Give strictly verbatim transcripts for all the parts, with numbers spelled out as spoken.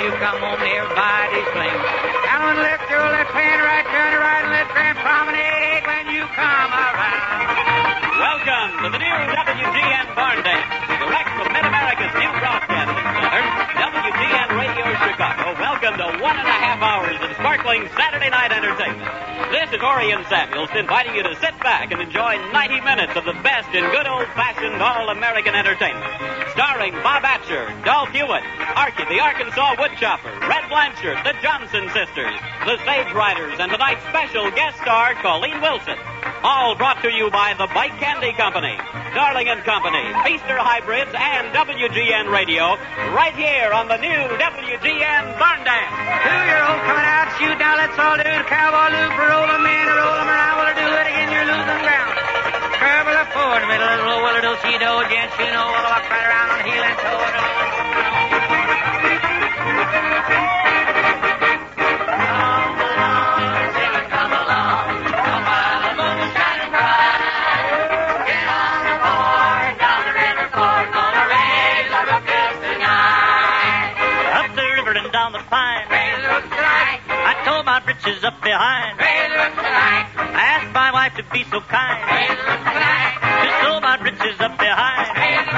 you come home, everybody's playing. Now lift your left hand right, turn it right, and let Grand Promenade when you come around. Welcome to the new W G N Barn Dance, direct from Mid-America's new broadcasting center, W G N Radio Chicago. Welcome to one and a half hours of sparkling Saturday night entertainment. This is Orion Samuels inviting you to sit back and enjoy ninety minutes of the best in good old-fashioned all-American entertainment. Starring Bob Atcher, Dolph Hewitt, Archie the Arkansas Woodchopper, Red Blanchard, the Johnson Sisters, the Sage Riders, and tonight's special guest star, Colleen Wilson. All brought to you by the Bike Candy Company, Darling and Company, Feaster Hybrids, and W G N Radio, right here on the new W G N Barn Dance. Two-year-old coming out, shoot, now let's all do the cowboy loop, roll them in, roll them around, will do it again, you're losing ground. Curve a forward, in the middle, little will do, see, do, gents, you know, we'll walk right around on heel and toe. Britches up behind. I asked my wife to be so kind to sew my britches up behind.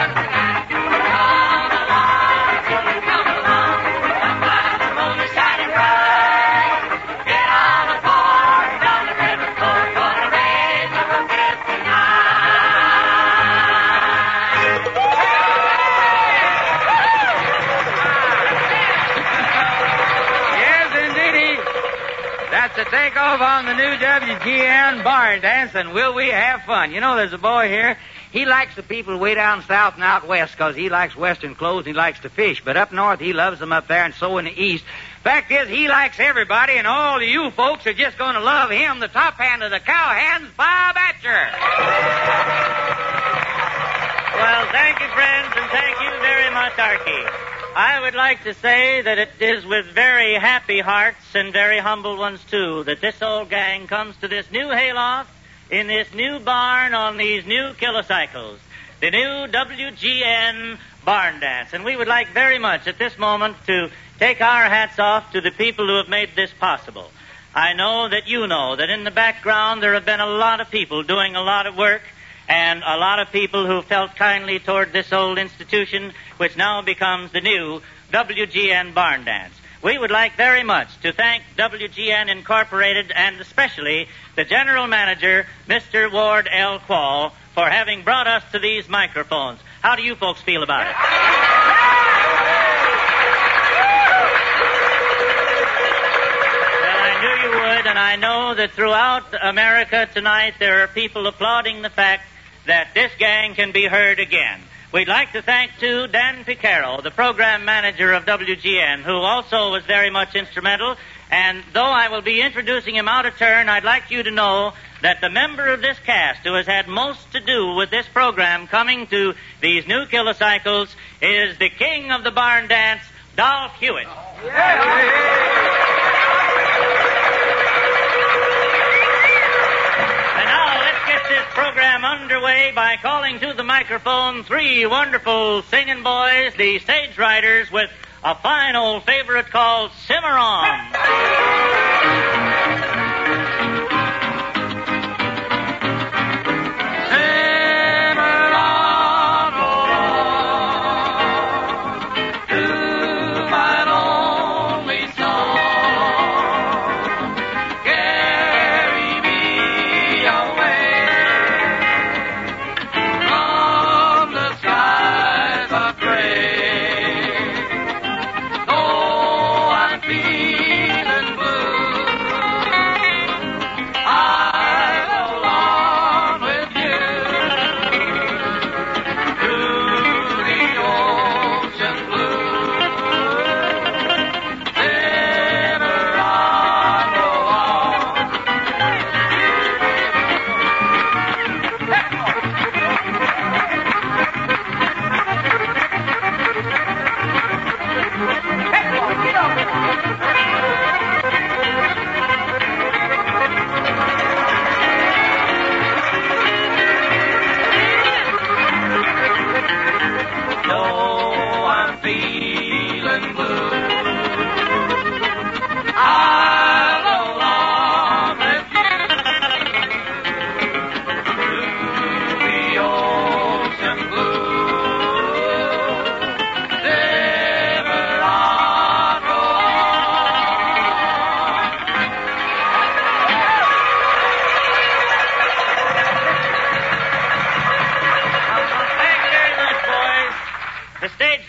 To take off on the new W G N Barn Dance, and will we have fun? You know, there's a boy here. He likes the people way down south and out west because he likes western clothes and he likes to fish. But up north, he loves them up there, and so in the east. Fact is, he likes everybody, and all of you folks are just going to love him, the top hand of the cowhands, Bob Atcher. Well, thank you, friends, and thank you very much, Archie. I would like to say that it is with very happy hearts and very humble ones, too, that this old gang comes to this new hayloft in this new barn on these new kilocycles, the new W G N Barn Dance. And we would like very much at this moment to take our hats off to the people who have made this possible. I know that you know that in the background there have been a lot of people doing a lot of work, and a lot of people who felt kindly toward this old institution, which now becomes the new W G N Barn Dance. We would like very much to thank W G N Incorporated and especially the General Manager, Mister Ward L. Quall, for having brought us to these microphones. How do you folks feel about it? Well, I knew you would, and I know that throughout America tonight there are people applauding the fact that this gang can be heard again. We'd like to thank, too, Dan Picaro, the program manager of W G N, who also was very much instrumental. And though I will be introducing him out of turn, I'd like you to know that the member of this cast who has had most to do with this program coming to these new kilocycles is the king of the barn dance, Dolph Hewitt. Yeah. This program underway by calling to the microphone three wonderful singing boys, the Sage Riders, with a fine old favorite called Simmer On. Feeling blue.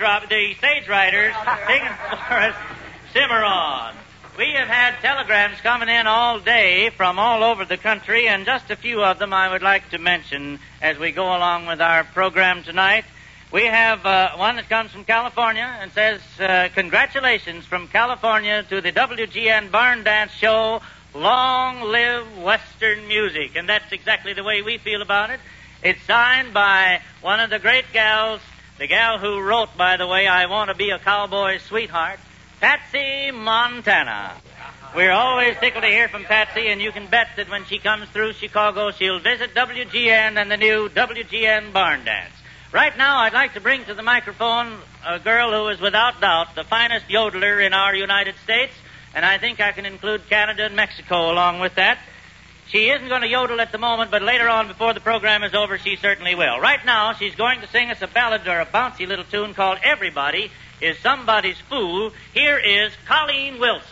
op- the stage writers singing for us Cimarron. We have had telegrams coming in all day from all over the country, and just a few of them I would like to mention as we go along with our program tonight. We have uh, one that comes from California and says, uh, congratulations from California to the W G N Barn Dance Show. Long live Western music. And that's exactly the way we feel about it. It's signed by one of the great gals, the gal who wrote, by the way, I Want to Be a Cowboy's Sweetheart, Patsy Montana. We're always tickled to hear from Patsy, and you can bet that when she comes through Chicago, she'll visit W G N and the new W G N Barn Dance. Right now, I'd like to bring to the microphone a girl who is without doubt the finest yodeler in our United States, and I think I can include Canada and Mexico along with that. She isn't going to yodel at the moment, but later on, before the program is over, she certainly will. Right now, she's going to sing us a ballad or a bouncy little tune called Everybody Is Somebody's Fool. Here is Colleen Wilson.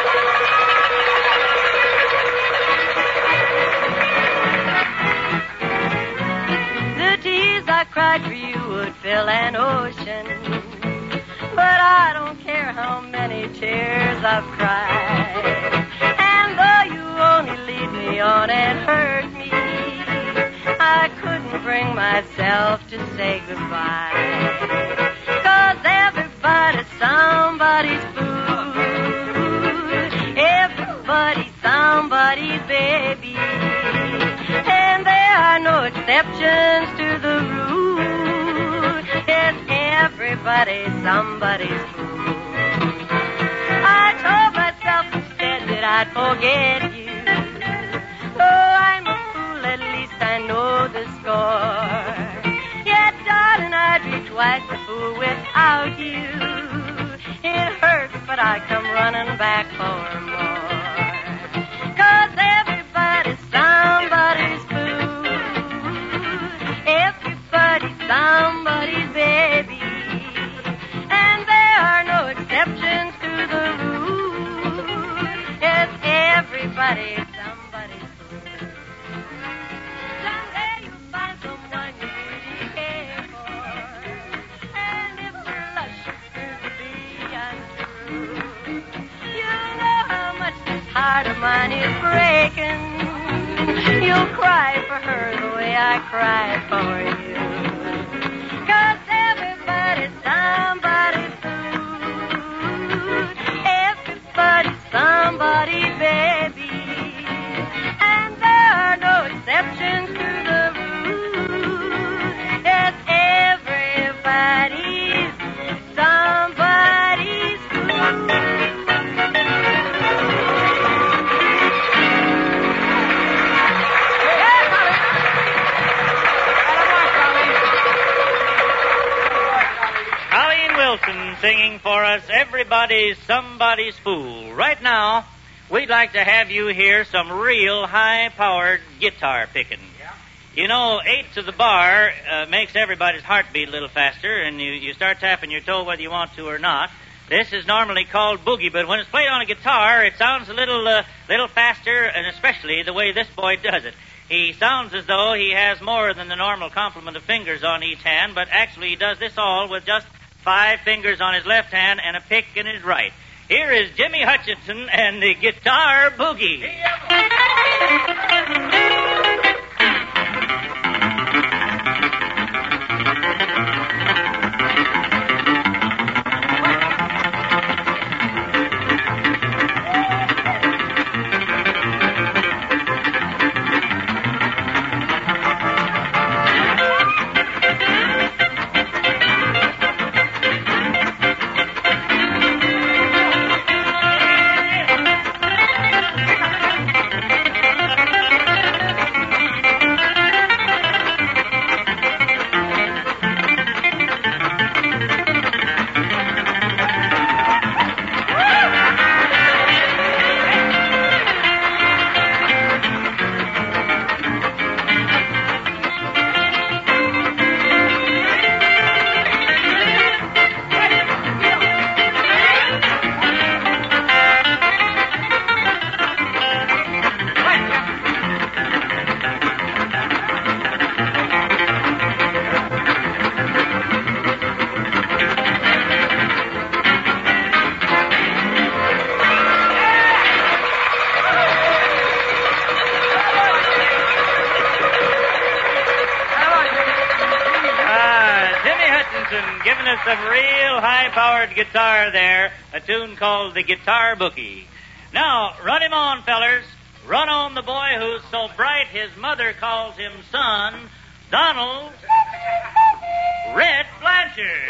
The tears I cried for you would fill an ocean, but I don't care how many tears I've cried. And though you only lead me on and hurt me, I couldn't bring myself to say goodbye. 'Cause everybody's somebody's fool. Everybody's somebody's baby. And there are no exceptions to the rule. Yes, everybody's somebody's fool. I told myself instead that I'd forget you. Oh, I'm a fool, at least I know the score. Yet, darling, I'd be twice a fool without you. It hurts, but I come running back for more. 'Cause everybody's somebody's fool. Everybody's somebody's baby. And there are no exceptions to the rule. Yes, everybody's somebody's fool. Someday you'll find someone you really care for. And if your luck should prove to be untrue, you'll know how much this heart of mine is breaking. You'll cry for her the way I cried for you. 'Cause everybody's somebody's fool. Everybody's somebody's baby. And there are no exceptions to the rule. Yes, everybody's somebody's fool. Colleen Wilson singing for us, Everybody's Somebody's Fool. Right now, we'd like to have you hear some real high-powered guitar picking. Yeah. You know, eight to the bar uh, makes everybody's heart beat a little faster, and you, you start tapping your toe whether you want to or not. This is normally called boogie, but when it's played on a guitar, it sounds a little, uh, little faster, and especially the way this boy does it. He sounds as though he has more than the normal complement of fingers on each hand, but actually he does this all with just five fingers on his left hand and a pick in his right. Here is Jimmy Hutchinson and the Guitar Boogie. Benson giving us some real high-powered guitar there, a tune called The Guitar Bookie. Now, run him on, fellers. Run on the boy who's so bright his mother calls him son, Donald Red Blanchard.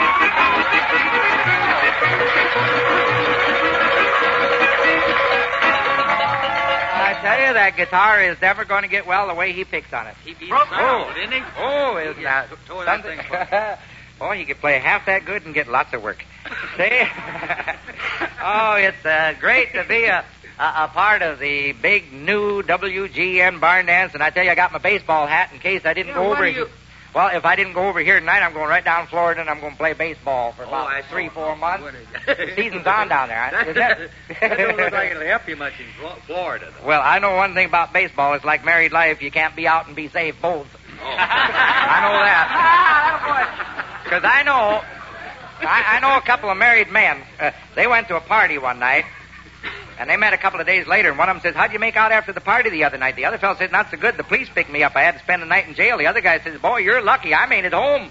I tell you, that guitar is never going to get well the way he picks on it. He beat Oh, oh, didn't he? Oh, is Yeah, that tore that something? thing Oh, he could play half that good and get lots of work. See? Oh, it's uh, great to be a, a, a part of the big new W G N barn dance. And I tell you, I got my baseball hat in case I didn't Yeah, go what over do you- here. Well, if I didn't go over here tonight, I'm going right down Florida and I'm going to play baseball for about Oh, I three, saw. four months. What is- The season's on down there. That, Isn't it? that don't look like it'll help you much in Flo- Florida, though. Well, I know one thing about baseball. It's like married life. You can't be out and be safe both. Oh. I know that. Because I know, I, I know a couple of married men. Uh, they went to a party one night, and they met a couple of days later, and one of them says, how'd you make out after the party the other night? The other fellow said, not so good. The police picked me up. I had to spend the night in jail. The other guy says, boy, you're lucky. I made it home.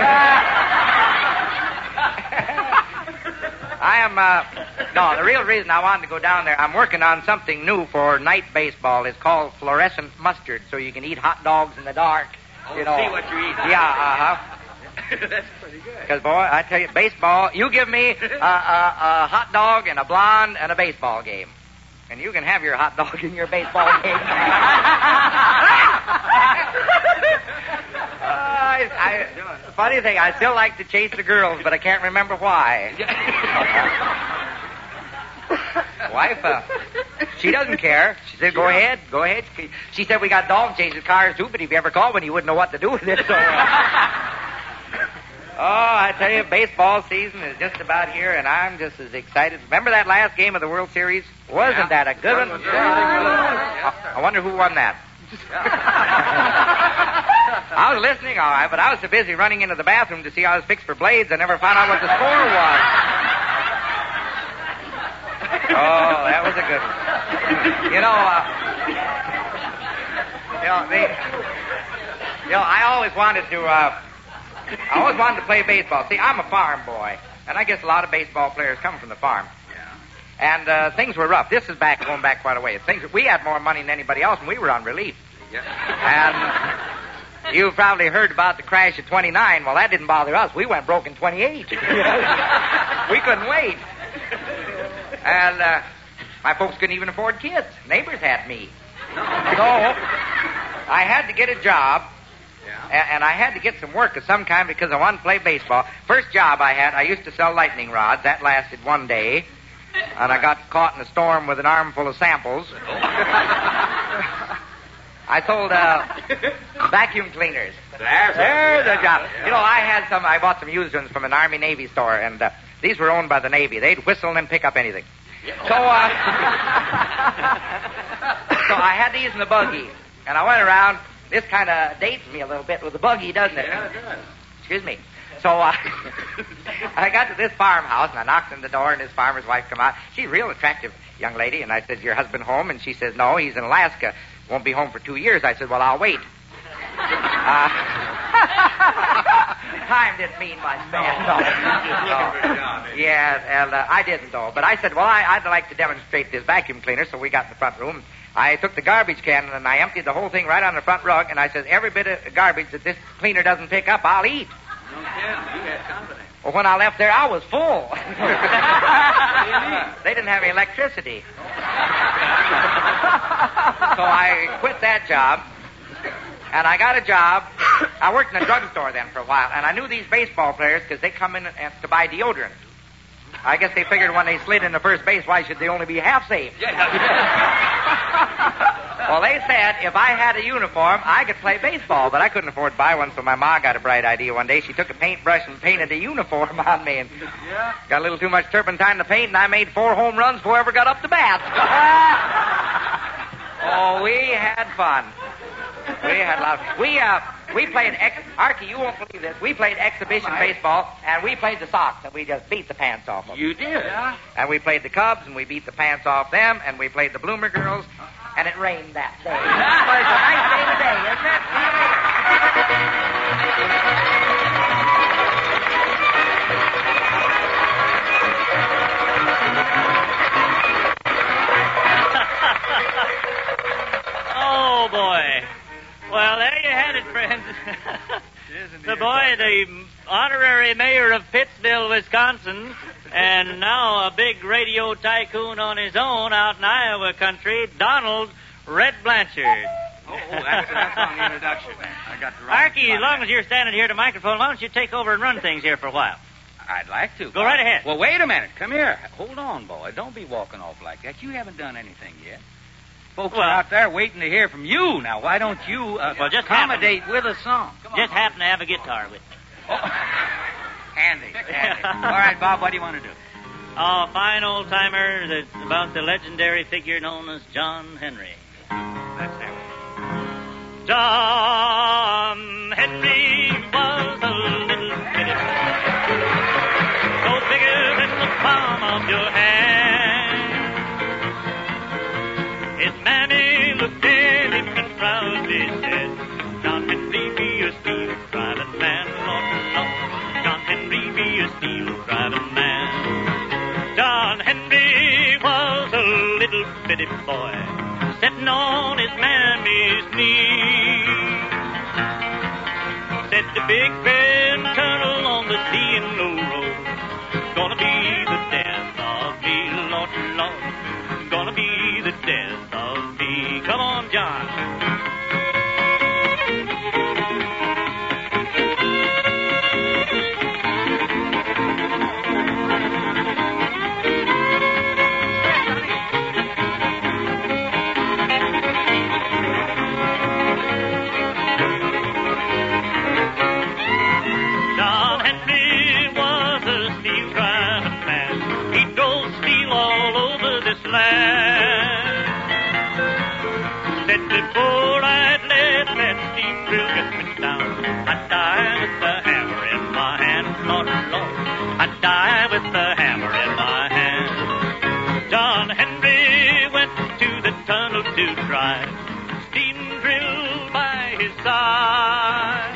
I am, uh, no, the real reason I wanted to go down there, I'm working on something new for night baseball. It's called fluorescent mustard, so you can eat hot dogs in the dark. Oh, you know. see what you're eating. Yeah, uh-huh. That's pretty good. Because, boy, I tell you, baseball, you give me a, a, a hot dog and a blonde and a baseball game. And you can have your hot dog and your baseball game. uh, I, I, funny thing, I still like to chase the girls, but I can't remember why. Wife, uh, she doesn't care. She said, go ahead, go ahead. She said, we got dog chasing cars, too, but if you ever called one, you wouldn't know what to do with it. So, uh, oh, I tell you, baseball season is just about here, and I'm just as excited. Remember that last game of the World Series? Wasn't Yeah. that a good one? That was very I, I wonder who won that. I was listening, all right, but I was so busy running into the bathroom to see how I was fixed for blades, I never found out what the score was. Oh, that was a good one. You know, uh, you know, they, you know, I always wanted to, uh, I always wanted to play baseball. See, I'm a farm boy, and I guess a lot of baseball players come from the farm. Yeah. And uh, things were rough. This is back going back quite a way. Things we had more money than anybody else, and we were on relief. Yeah. And you've probably heard about the crash at twenty-nine. Well, that didn't bother us. We went broke in twenty-eight. We couldn't wait. And uh, my folks couldn't even afford kids. Neighbors had me. So I had to get a job. Yeah. A- And I had to get some work of some kind because I wanted to play baseball. First job I had, I used to sell lightning rods. That lasted one day. And I got caught in a storm with an armful of samples. I sold uh, vacuum cleaners. There's There's a job. Yeah. You know, I had some, I bought some used ones from an Army-Navy store, and uh, these were owned by the Navy. They'd whistle and then pick up anything. So, uh, so I had these in the buggy, and I went around. This kind of dates me a little bit with the buggy, doesn't it? Yeah, it does. Excuse me. So uh, I got to this farmhouse, and I knocked on the door, and this farmer's wife come out. She's a real attractive young lady, and I said, your husband home? And she says, no, he's in Alaska. Won't be home for two years. I said, well, I'll wait. Uh, time didn't mean much, man. No. Just looking for a job, eh? Yeah, and uh, I didn't, though. But I said, well, I, I'd like to demonstrate this vacuum cleaner, so we got in the front room. I took the garbage can, and I emptied the whole thing right on the front rug, and I said, every bit of garbage that this cleaner doesn't pick up, I'll eat. No kidding. You had company. Well, when I left there, I was full. They didn't have any electricity. So I quit that job, and I got a job. I worked in a drugstore then for a while, and I knew these baseball players because they come in and, to buy deodorant. I guess they figured when they slid into first base, why should they only be half safe? Well, they said if I had a uniform, I could play baseball, but I couldn't afford to buy one, so my ma got a bright idea one day. She took a paintbrush and painted a uniform on me, and Yeah. got a little too much turpentine to paint, and I made four home runs before I ever got up to bat. Oh, we had fun. We had a lot of, we, uh, we played, ex, Archie, you won't believe this, we played exhibition baseball, and we played the Sox, and we just beat the pants off them. You did. Yeah. And we played the Cubs, and we beat the pants off them, and we played the Bloomer Girls, and it rained that day. But it's a nice day today, isn't it? See you later. The boy, the honorary mayor of Pittsville, Wisconsin, and now a big radio tycoon on his own out in Iowa country, Donald Red Blanchard. Oh, oh that's, that's on the introduction. I got the wrong Archie, as long as you're standing here at the microphone, why don't you take over and run things here for a while? I'd like to. Go right ahead. Well, wait a minute. Come here. Hold on, boy. Don't be walking off like that. You haven't done anything yet. Folks Well- are out there waiting to hear from you. Now, why don't you uh, Well, just accommodate with a song? Just happen to have a guitar with me. Oh. Handy, handy. All right, Bob, what do you want to do? Oh, fine old timer that's about the legendary figure known as John Henry. Let's have it. John Henry was a little bitty boy, so bigger than the palm of your hand. His mammy looked at him and proudly said, John Henry, be a steel-private man, Lord, Lord. John Henry, be a steel-private man. John Henry was a little bitty boy, sitting on his mammy's knee. Said the big Ben Colonel on the C and O road, gonna be the death of me, Lord, Lord, gonna be the death of me. Come on, John. Said before I'd let that steam drill get me down, I'd die with the hammer in my hand, Lord, Lord, I'd die with the hammer in my hand. John Henry went to the tunnel to try steam drill by his side.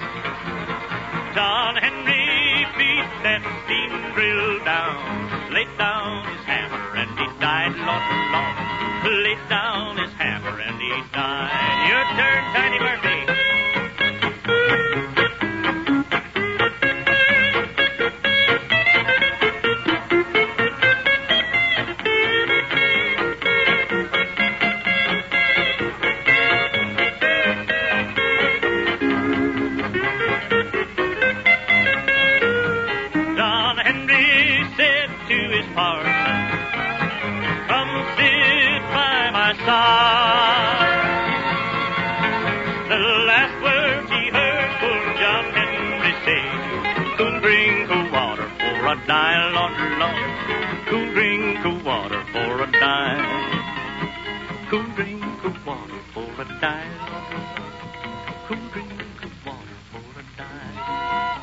John Henry beat that steam drill down, laid down his hammer and he died, Lord, Lord. Laid down his hammer and he died. Your turn, Tiny Murphy. John Henry said to his parson, come sit by my side. The last words he heard poor John Henry say, cool drink of water for a dime, Lord, Lord. Cool drink of water for a dime. Cool drink of water for a dime. Cool drink of water for a dime.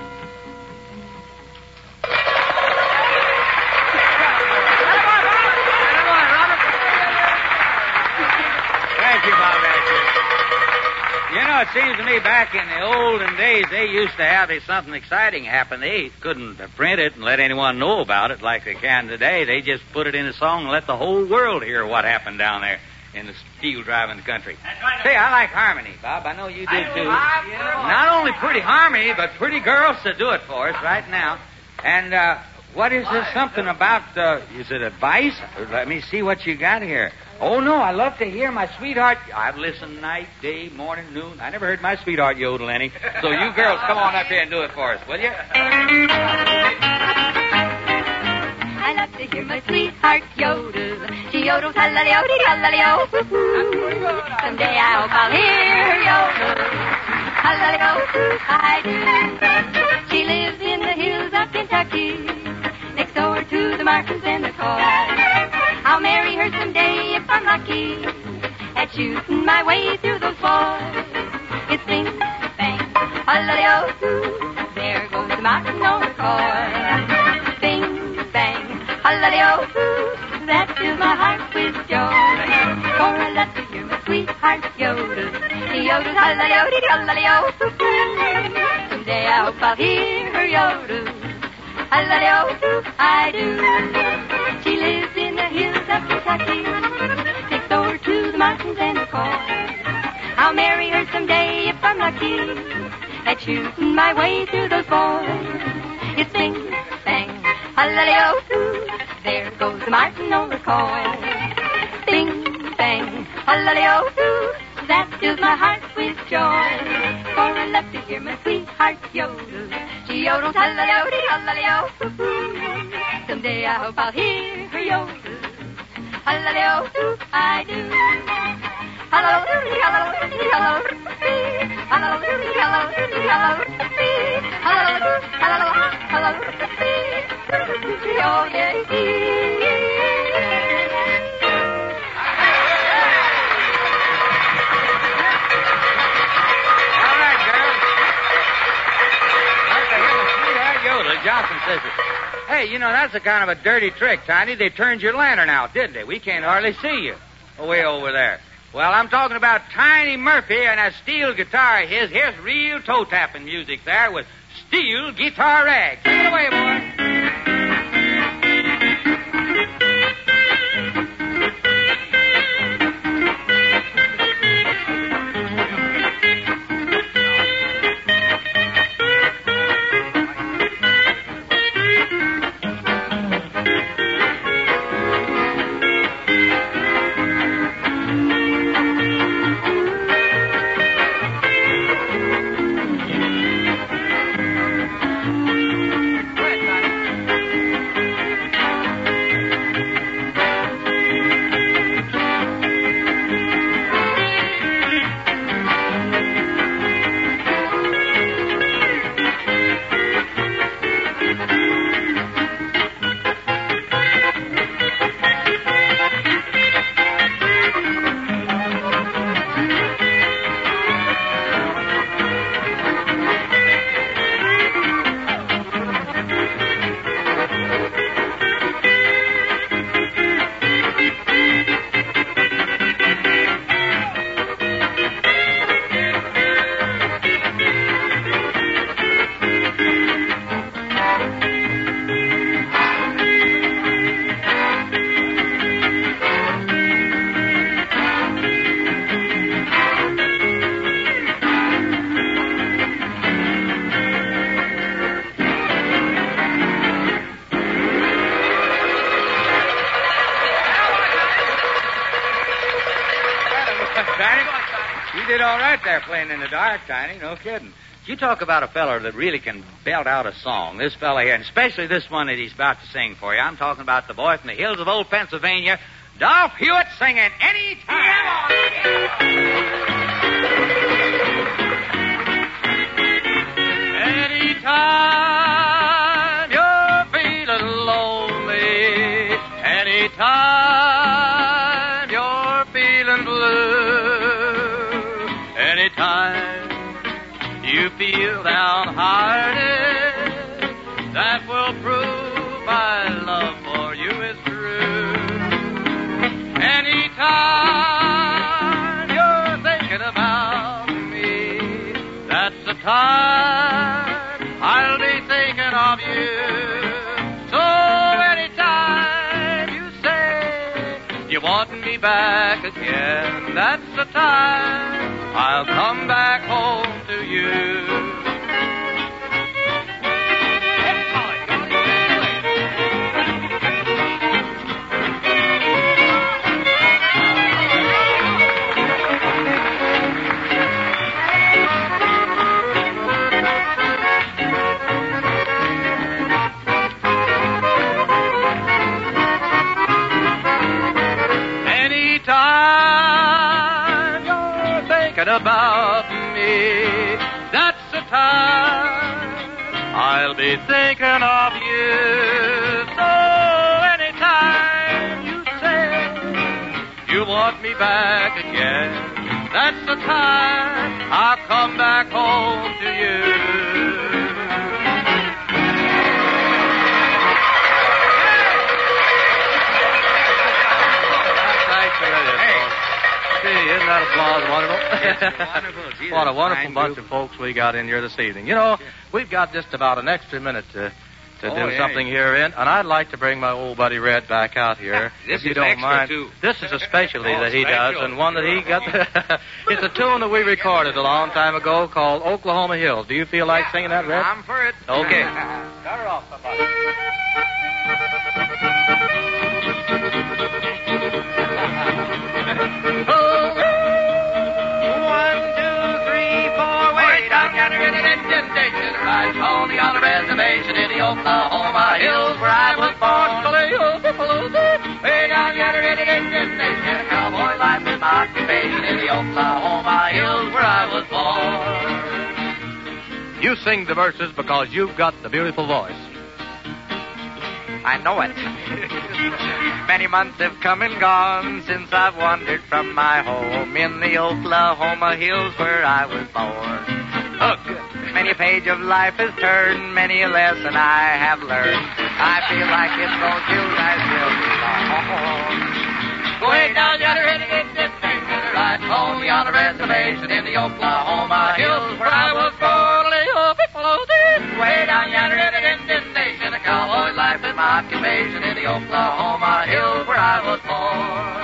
Thank you, Bob Asher. You know, it seems to me back in the olden days, they used to have if something exciting happened. They couldn't print it and let anyone know about it like they can today. They just put it in a song and let the whole world hear what happened down there in the steel driving country. Say, I like harmony, Bob. I know you do, too. Not only pretty harmony, but pretty girls to do it for us right now. And uh, what is this something about, uh, is it advice? Let me see what you got here. Oh, no, I love to hear my sweetheart. I've listened night, day, morning, noon. I never heard my sweetheart yodel any. So you girls, come on up here and do it for us, will you? I love to hear my sweetheart yodel. She yodels hallelujah, hallelujah. Someday I hope I'll hear her yodel. Hallelujah, I do. She lives in the hills of Kentucky, next door to the Martins and the Coys. I'll marry her someday if I'm lucky, at shooting my way through those boys. It's bing, bang, hallelujah, there goes the Martin on the Coy. Bing, bang, hallelujah, that fills my heart with joy. For I love to hear my sweetheart yodel. She yodels hallelujah, hallelujah. Someday I hope I'll hear her yodel. Hallelujah, I do. She lives in the hills of Kentucky, next door to the mountains and the Coy. I'll marry her someday if I'm lucky at shooting my way through those boys. It's sing, bang, hallelujah, there goes the Martinola coil. Bing, bang, hallelujah, that fills my heart with joy. For I love to hear my sweetheart yodel. She yodels hallelujah, hallelujah. Someday I hope I'll hear her yodel. Hallelujah, I do. Hallelujah, hallelujah, hallelujah. Hallelujah, hallelujah, hallelujah. Hallelujah, hallelujah, hallelujah. Oh, yeah. Johnson says it. Hey, you know, that's a kind of a dirty trick, Tiny. They turned your lantern out, didn't they? We can't hardly see you. Way over there. Well, I'm talking about Tiny Murphy and a steel guitar of his. Here's real toe-tapping music there with steel guitar rag. Take it away, boy. There playing in the dark, Tiny, no kidding. You talk about a feller that really can belt out a song. This fella here, and especially this one that he's about to sing for you. I'm talking about the boy from the hills of old Pennsylvania, Dolph Hewitt, singing Anytime. Anytime you're feeling lonely, anytime you're feeling blue, anytime you feel downhearted, that will prove my love for you is true. Anytime you're thinking about me, that's the time I'll be thinking of you. So anytime you say you want me back again, that's the time I'll come back home to you. Anytime you're thinking about me, that's the time I'll be thinking of you. So anytime you say you want me back again, that's the time I'll come back home to you. Isn't that applause wonderful? Yes, wonderful. Gee, what a wonderful fine bunch group. of folks we got in here this evening. You know, we've got just about an extra minute to to Oh, do yeah. something here in, and I'd like to bring my old buddy Red back out here. This if you is don't extra, mind. too. This is a specialty Oh, that he does, special. and one that he got. It's a tune that we recorded a long time ago called Oklahoma Hills. Do you feel like singing that, Red? I'm for it. Okay. Start her off, somebody. One, two, three, four, way down yonder in an Indian station, right only on the reservation in the Oklahoma Hills where I was born. Way down yonder in an Indian station, cowboy life is my occupation in the Oklahoma Hills where I was born. You sing the verses because you've got the beautiful voice. I know it. Many months have come and gone since I've wandered from my home in the Oklahoma Hills where I was born. Look, many a page of life has turned, many a lesson I have learned. I feel like it's those hills I still belong. Way down yonder in the Indian station, right only on a reservation in the Oklahoma Hills where I was born. Way down yonder in an Indian station, a cowboy life is my occupation in the Oklahoma Hills where I was born.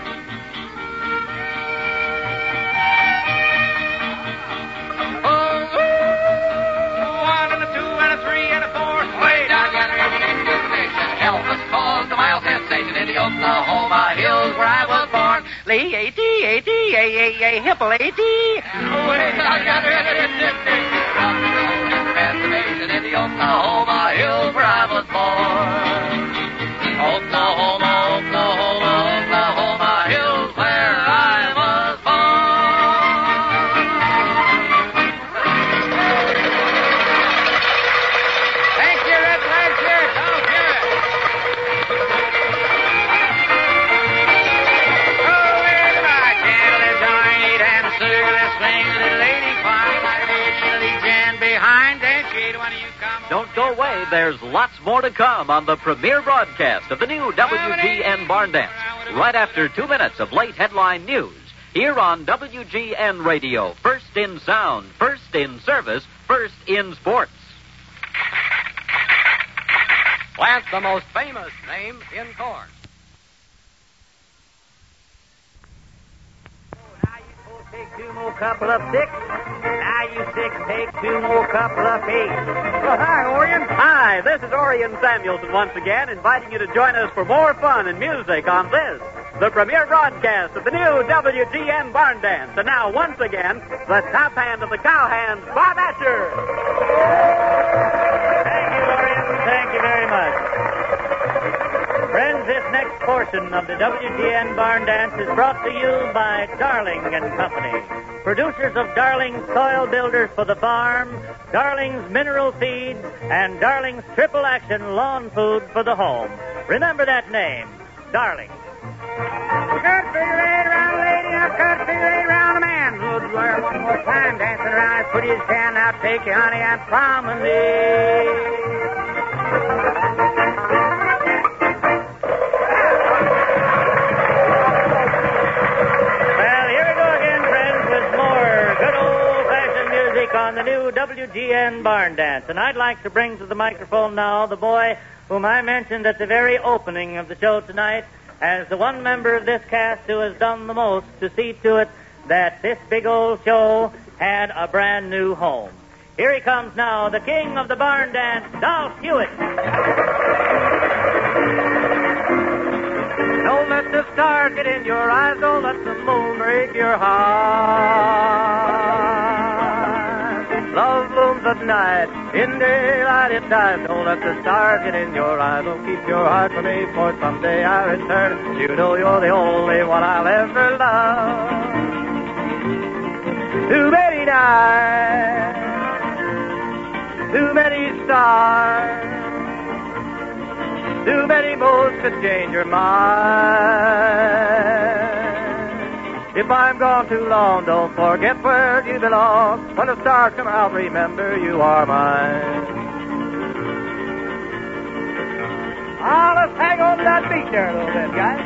Oh, one and a two and a three and a four. Way down yonder in an Indian station, Elvis calls the mile sensation in the Oklahoma Hills where I was born. Lee A T A T A A A Hipple A T. Way down yonder in an Indian station, rock and roll in the reservation in the Oklahoma Hills where I was born. Oklahoma, Oklahoma, Oklahoma Hills where I was born. Thank you, Red Glacier. Don't hear it. Oh, where's my candle joint and circle swing the lady fine like Lily Jan behind that shade when you come. Don't go away. There's lots more to come on the premiere broadcast of the new W G N Barn Dance. Right after two minutes of late headline news. Here on W G N Radio. First in sound, first in service, first in sports. Plant the most famous name in corn. Now you four take two more couple of six. Now you six take two more couple of eight. Well, hi, Orion. Hi, this is Orion Samuelson once again, inviting you to join us for more fun and music on this, the premiere broadcast of the new W G N Barn Dance. And now, once again, the top hand of the cowhands, Bob Asher. Thank you, Orion. Thank you very much. Friends, this next portion of the W G N Barn Dance is brought to you by Darling and Company, producers of Darling's Soil Builders for the Farm, Darling's Mineral Feeds, and Darling's Triple Action Lawn Food for the Home. Remember that name, Darling. Cut figure eight around a lady, now cut figure eight around a man. Would wear one more time, dancing around as pretty as can. Now take your honey and promenade. Well, here we go again, friends, with more good old-fashioned music on the new W G N Barn Dance. And I'd like to bring to the microphone now the boy whom I mentioned at the very opening of the show tonight as the one member of this cast who has done the most to see to it that this big old show had a brand new home. Here he comes now, the king of the barn dance, Dolph Hewitt. Don't let the stars get in your eyes, don't let the moon break your heart. Love blooms at night, in daylight at time. Don't let the stars get in your eyes, don't keep your heart from me, for someday I return. You know you're the only one I'll ever love. Too many nights, too many stars, too many moons to change your mind. If I'm gone too long, don't forget where you belong. When the stars come out, remember you are mine. Oh, let's hang on to that beat there a little bit, guys.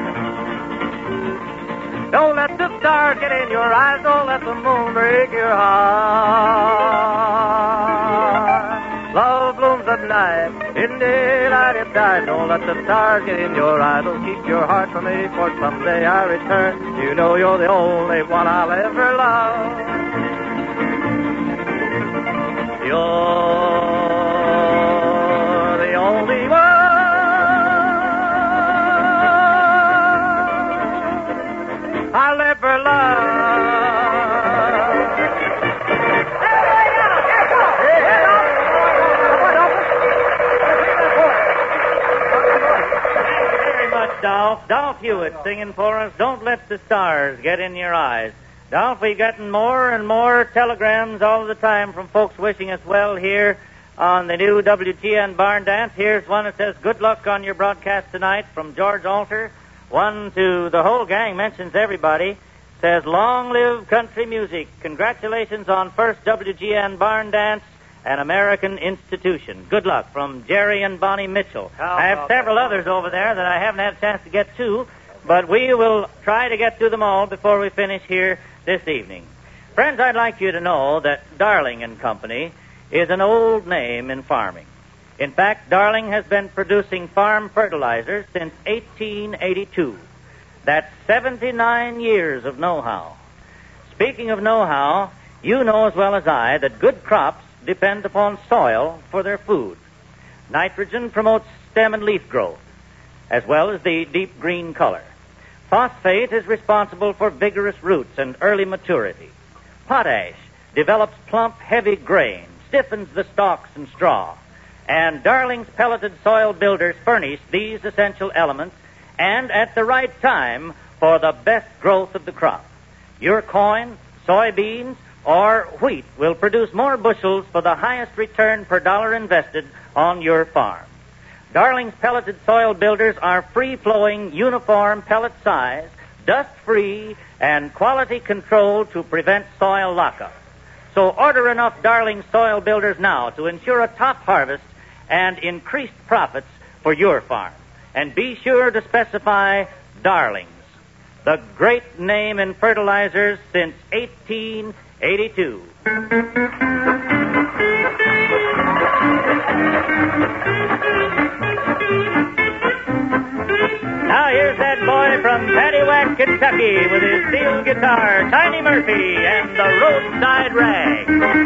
Don't let the stars get in your eyes, don't let the moon break your heart. Love blooms at life. In daylight if die, don't let the stars get in your eyes. Don't keep your heart from me, for someday I return. You know you're the only one I'll ever love. You're the only one I'll ever love. Dolph. Dolph Hewitt singing for us, Don't Let the Stars Get in Your Eyes. Dolph, we're getting more and more telegrams all the time from folks wishing us well here on the new W G N Barn Dance. Here's one that says, good luck on your broadcast tonight from George Alter. One to the whole gang, mentions everybody. Says, long live country music. Congratulations on first W G N Barn Dance, an American institution. Good luck from Jerry and Bonnie Mitchell. How I have about several that? others over there that I haven't had a chance to get to, but we will try to get to them all before we finish here this evening. Friends, I'd like you to know that Darling and Company is an old name in farming. In fact, Darling has been producing farm fertilizers since eighteen eighty-two. That's seventy-nine years of know-how. Speaking of know-how, you know as well as I that good crops depend upon soil for their food. Nitrogen promotes stem and leaf growth, as well as the deep green color. Phosphate is responsible for vigorous roots and early maturity. Potash develops plump, heavy grain, stiffens the stalks and straw. And Darling's pelleted soil builders furnish these essential elements, and at the right time, for the best growth of the crop. Your corn, soybeans, or wheat will produce more bushels for the highest return per dollar invested on your farm. Darling's pelleted soil builders are free-flowing, uniform pellet size, dust-free, and quality control to prevent soil lockup. So order enough Darling soil builders now to ensure a top harvest and increased profits for your farm. And be sure to specify Darlings, the great name in fertilizers since eighteen eighty-two. Now here's that boy from Paddywhack, Kentucky, with his steel guitar, Tiny Murphy, and the Roadside Rag.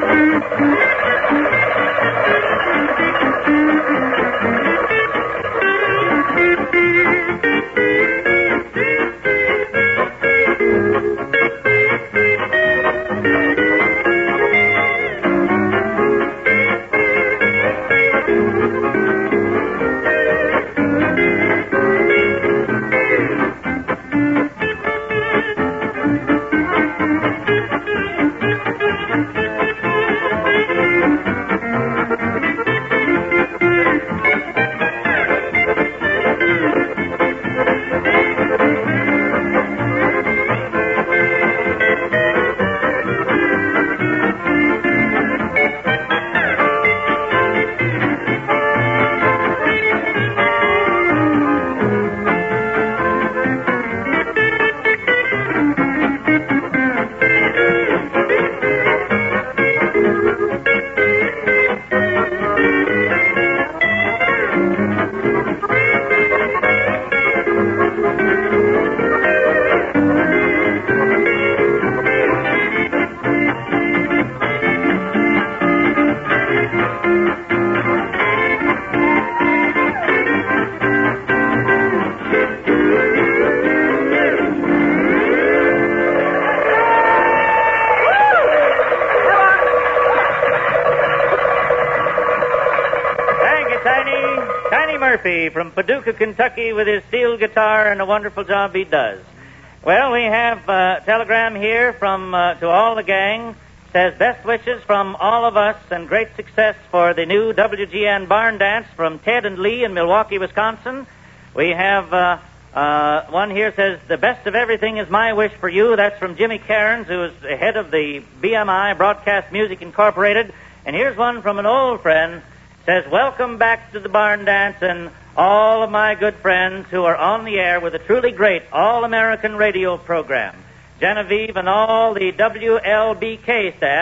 From Paducah, Kentucky, with his steel guitar and a wonderful job he does. Well, we have a telegram here from uh, to all the gang. Says best wishes from all of us and great success for the new W G N Barn Dance from Ted and Lee in Milwaukee, Wisconsin. We have uh, uh, one here says the best of everything is my wish for you. That's from Jimmy Cairns, who is the head of the B M I, Broadcast Music Incorporated. And here's one from an old friend. Says, welcome back to the Barn Dance and all of my good friends who are on the air with a truly great all-American radio program. Genevieve and all the W L B K staff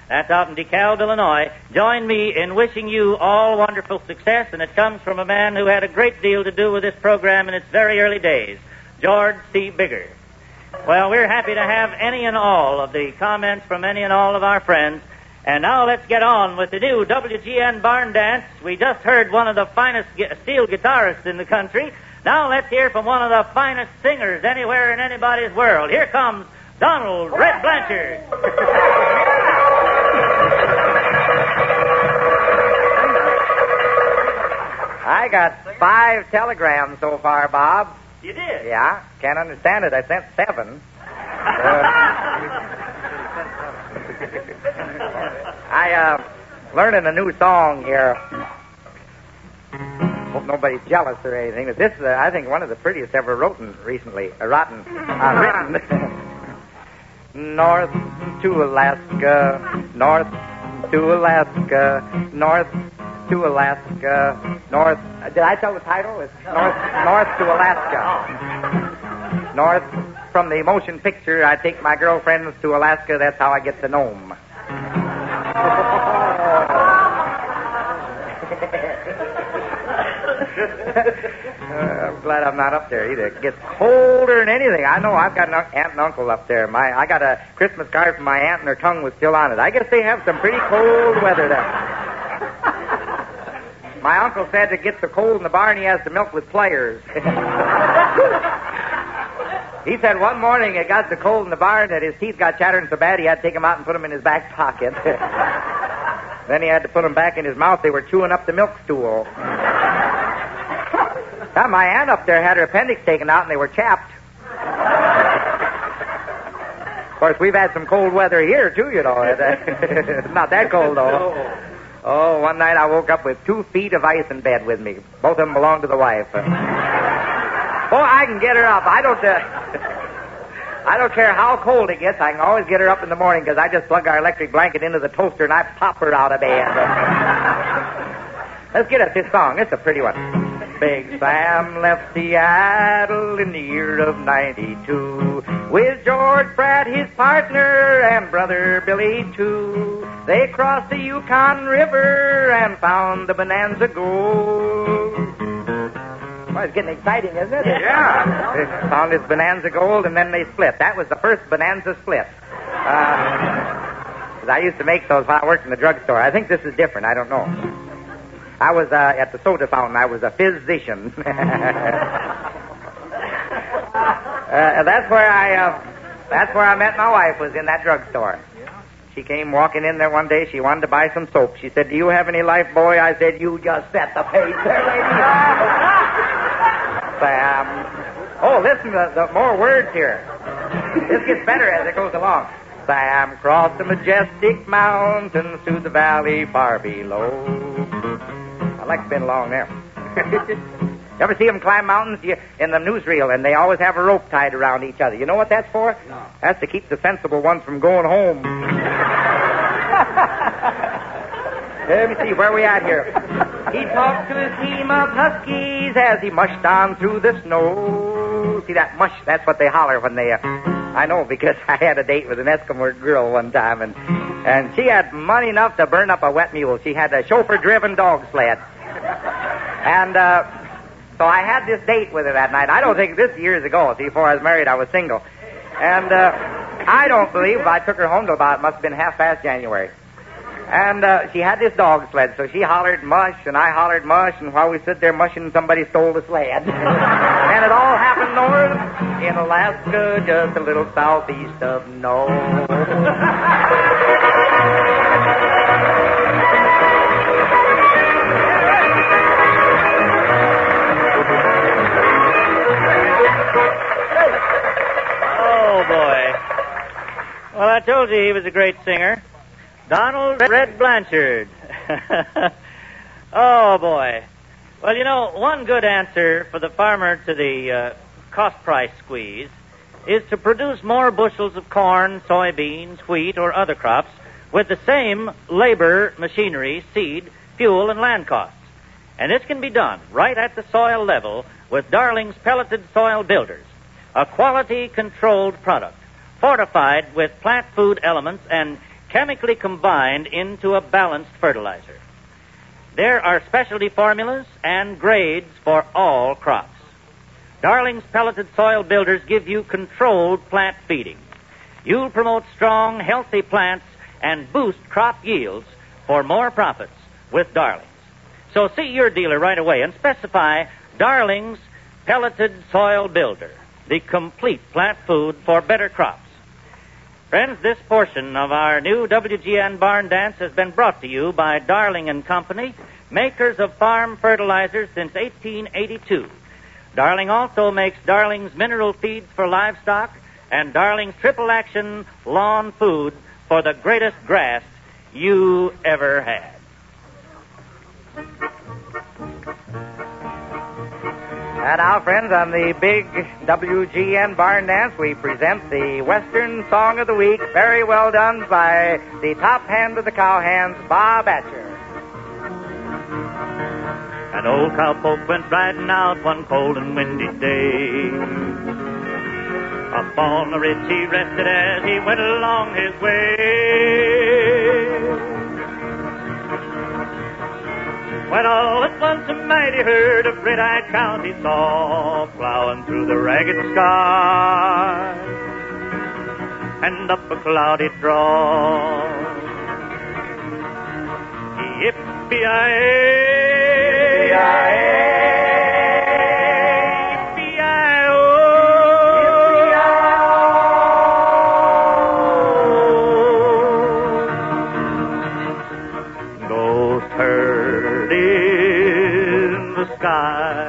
That's out in DeKalb, Illinois. Join me in wishing you all wonderful success, and it comes from a man who had a great deal to do with this program in its very early days, George C. Bigger. Well, we're happy to have any and all of the comments from any and all of our friends. And now let's get on with the new W G N Barn Dance. We just heard one of the finest gu- steel guitarists in the country. Now let's hear from one of the finest singers anywhere in anybody's world. Here comes Donald Red Blanchard. I got five telegrams so far, Bob. You did? Yeah. Can't understand it. I sent seven. Uh, I, uh, learning a new song here. Hope nobody's jealous or anything. But this is, uh, I think, one of the prettiest ever written recently. Uh, rotten. Uh, written. North to Alaska, north to Alaska, north to Alaska, north. Uh, did I tell the title? It's north, north to Alaska. North from the motion picture. I take my girlfriends to Alaska. That's how I get to Nome. uh, I'm glad I'm not up there either. It gets colder than anything. I know I've got an aunt and uncle up there. My I got a Christmas card from my aunt and her tongue was still on it. I guess they have some pretty cold weather there. My uncle said it gets so cold in the barn he has to milk with pliers. He said one morning it got so cold in the barn that his teeth got chattering so bad he had to take them out and put them in his back pocket. Then he had to put them back in his mouth. They were chewing up the milk stool. Now, my aunt up there had her appendix taken out and they were chapped. Of course, we've had some cold weather here, too, you know. It's not that cold, though. Oh, one night I woke up with two feet of ice in bed with me. Both of them belong to the wife. Boy, I can get her up. I don't... Uh, I don't care how cold it gets. I can always get her up in the morning because I just plug our electric blanket into the toaster and I pop her out of bed. Let's get us this song. It's a pretty one. Big Sam left Seattle in the year of ninety-two with George Pratt, his partner, and brother Billy, too. They crossed the Yukon River and found the Bonanza Gold. Well, it's getting exciting, isn't it? Yeah. They found this Bonanza Gold, and then they split. That was the first Bonanza split. Uh, I used to make those while I worked in the drugstore. I think this is different. I don't know. I was uh, at the soda fountain. I was a physician. uh, that's where I. Uh, that's where I met my wife. Was in that drugstore. She came walking in there one day. She wanted to buy some soap. She said, "Do you have any Life Boy?" I said, "You just set the pace there, lady." Sam. Oh, listen to the, the more words here. This gets better as it goes along. Sam crossed the majestic mountains to the valley far below. I like spin along there. You ever see them climb mountains you, in the newsreel, and they always have a rope tied around each other? You know what that's for? No. That's to keep the sensible ones from going home. Let me see, where are we at here? He talked to his team of huskies as he mushed on through the snow. See that mush? That's what they holler when they... Uh, I know, because I had a date with an Eskimo girl one time, and and she had money enough to burn up a wet mule. She had a chauffeur-driven dog sled. And uh, so I had this date with her that night. I don't think this years ago. See, before I was married, I was single. And uh, I don't believe I took her home till about, it must have been half past January. And uh, she had this dog sled, so she hollered mush, and I hollered mush, and while we stood there mushing, somebody stole the sled. And it all happened north in Alaska, just a little southeast of Nome. Oh, boy. Well, I told you he was a great singer. Donald Red Blanchard. Oh, boy. Well, you know, one good answer for the farmer to the uh, cost price squeeze is to produce more bushels of corn, soybeans, wheat, or other crops with the same labor, machinery, seed, fuel, and land costs. And this can be done right at the soil level with Darling's Pelleted Soil Builders, a quality-controlled product fortified with plant food elements and chemically combined into a balanced fertilizer. There are specialty formulas and grades for all crops. Darling's pelleted soil builders give you controlled plant feeding. You'll promote strong, healthy plants and boost crop yields for more profits with Darling's. So see your dealer right away and specify Darling's pelleted soil builder, the complete plant food for better crops. Friends, this portion of our new W G N Barn Dance has been brought to you by Darling and Company, makers of farm fertilizers since eighteen eighty-two. Darling also makes Darling's mineral feeds for livestock and Darling's triple action lawn food for the greatest grass you ever had. And now, friends, on the big W G N Barn Dance, we present the Western Song of the Week, very well done by the top hand of the cowhands, Bob Atcher. An old cowpoke went riding out one cold and windy day. Up on the ridge he rested as he went along his way. When all at once a mighty herd of red-eyed cows he saw plowing through the ragged sky and up a cloudy draw. Yippee-yi-yi, Ghost herd in the sky.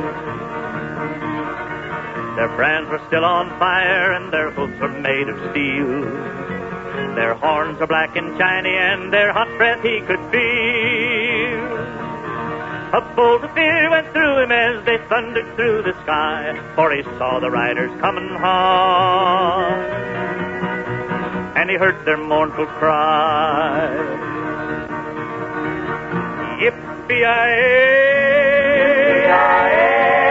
Their brands were still on fire and their hooves were made of steel. Their horns were black and shiny and their hot breath he could feel. A bolt of fear went through him as they thundered through the sky, for he saw the riders coming hard, and he heard their mournful cry. Yippee-yi-yi,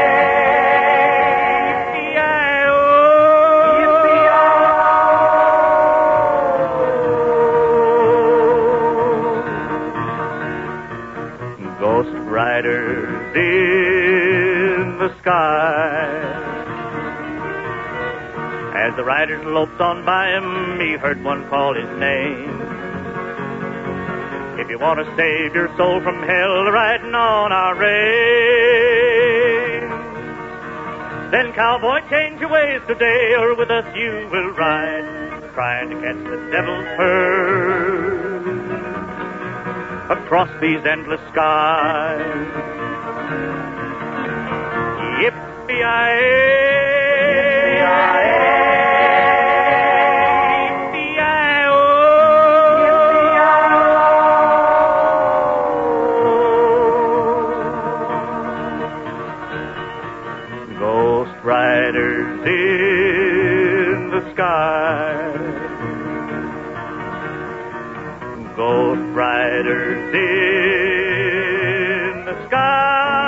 Ghost riders in the sky. As the riders loped on by him, he heard one call his name. If you want to save your soul from hell riding on our range, then cowboy, change your ways today, or with us you will ride, trying to catch the devil's herd across these endless skies. Yippee-yi-yi, Ghost riders in the sky. Ghost riders in the sky.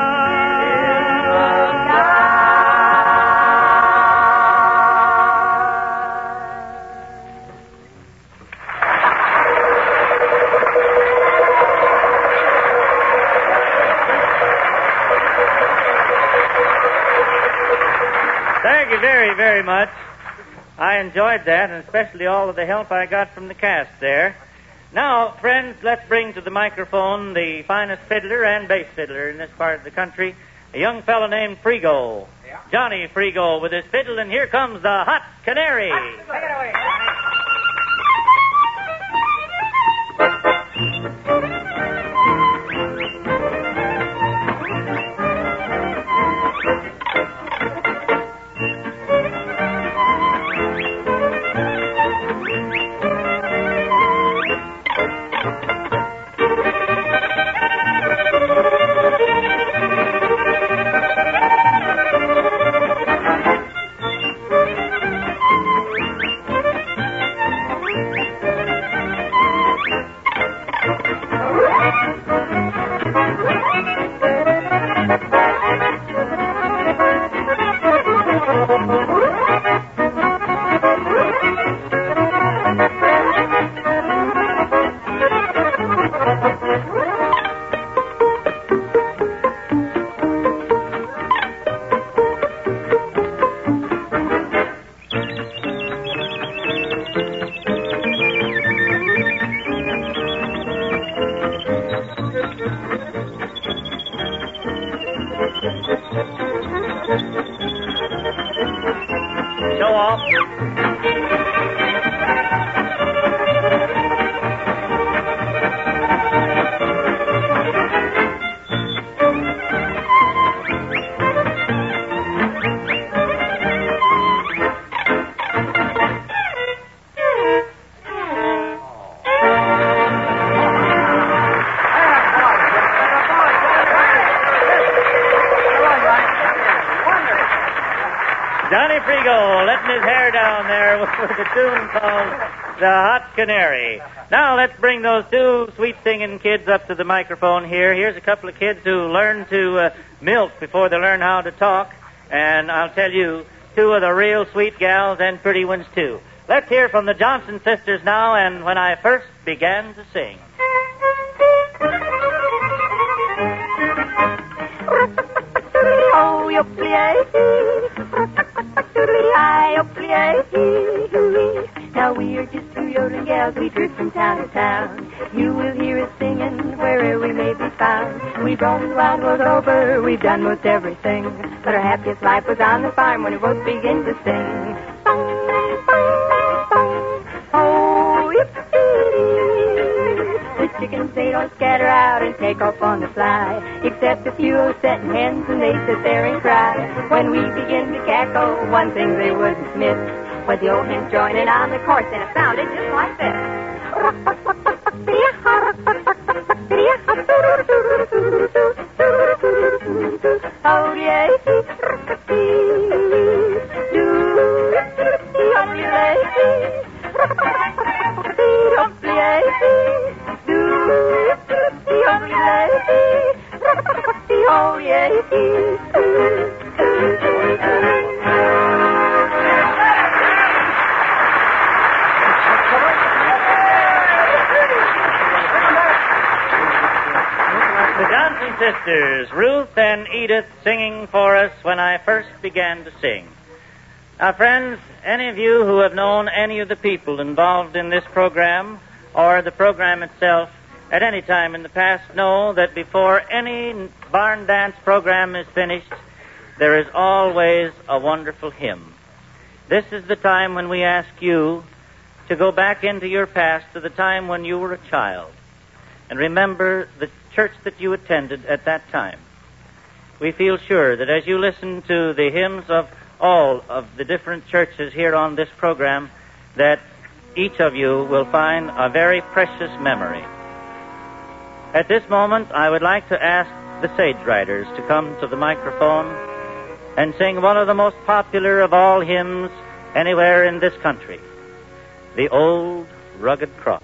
Thank you very, very much. I enjoyed that, and especially all of the help I got from the cast there. Now, friends, let's bring to the microphone the finest fiddler and bass fiddler in this part of the country, a young fellow named Frigo. Yeah. Johnny Frigo with his fiddle, and here comes the Hot Canary. Take it away. Johnny Frigo letting his hair down there with, with a tune called The Hot Canary. Now let's bring those two sweet singing kids up to the microphone here. Here's a couple of kids who learn to uh, milk before they learn how to talk. And I'll tell you, two of the real sweet gals and pretty ones too. Let's hear from the Johnson sisters now, and When I First Began to Sing. Oh, you play. Now we are just two yodeling gals, we drift from town to town. You will hear us singing wherever we may be found. We've roamed the wide world over, we've done most everything. But our happiest life was on the farm when we both began to sing. Bong, bong, bong. Oh, yippee. The chickens, they don't scatter out and take off on the fly. Except a few old setting hens, and they sit there and cry. When we begin to cackle, one thing they wouldn't miss was the old hens joining on the chorus, and it sounded just like this. Oh, yeah. Oh, yeah. The Johnson sisters, Ruth and Edith, singing for us When I First Began to Sing. Now, friends, any of you who have known any of the people involved in this program or the program itself at any time in the past know that before any barn dance program is finished, there is always a wonderful hymn. This is the time when we ask you to go back into your past to the time when you were a child and remember the church that you attended at that time. We feel sure that as you listen to the hymns of all of the different churches here on this program, that each of you will find a very precious memory. At this moment, I would like to ask the Sage Riders to come to the microphone and sing one of the most popular of all hymns anywhere in this country, The Old Rugged Cross.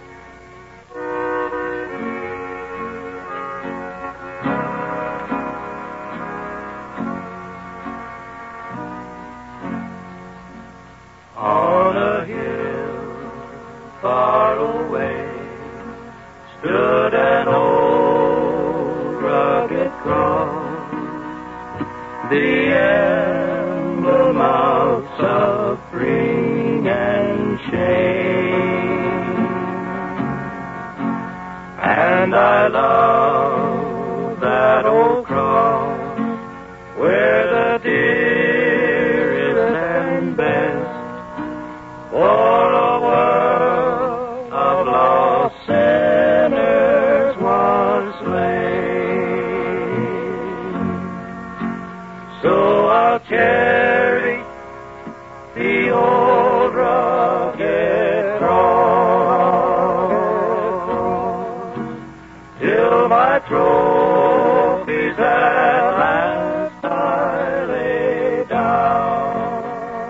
On a hill far away stood an old rugged cross, the emblem of suffering and shame. And I love that old cross where the dearest and best for a world of lost sinners was slain. So I'll cherish the old rugged cross till my trophies at last I lay down.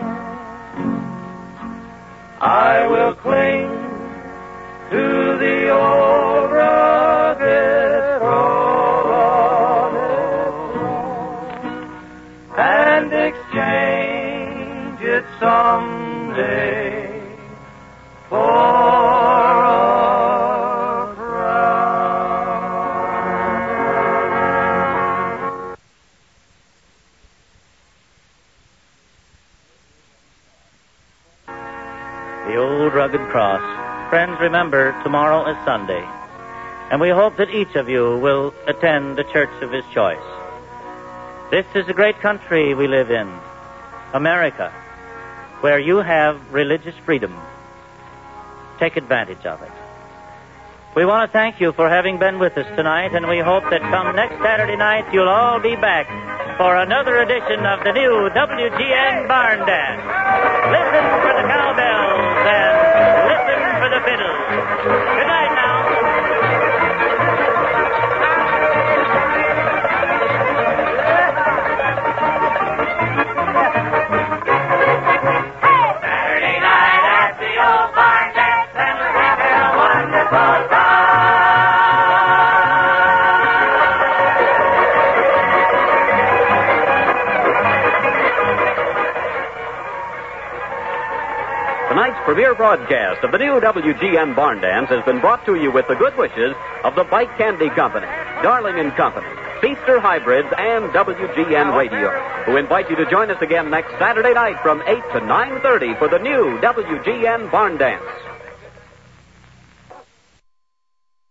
I will cling to the old rugged cross and exchange it someday for a crown. The Old Rugged Cross. Friends, remember, tomorrow is Sunday, and we hope that each of you will attend the church of his choice. This is a great country we live in, America, where you have religious freedom. Take advantage of it. We want to thank you for having been with us tonight, and we hope that come next Saturday night you'll all be back for another edition of the new W G N Barn Dance. Listen for the cowbells and listen for the fiddles. Good night now. premiere broadcast of the new W G N Barn Dance has been brought to you with the good wishes of the Bike Candy Company, Darling and Company, Feaster Hybrids, and W G N Radio, who invite you to join us again next Saturday night from eight to nine thirty for the new W G N Barn Dance.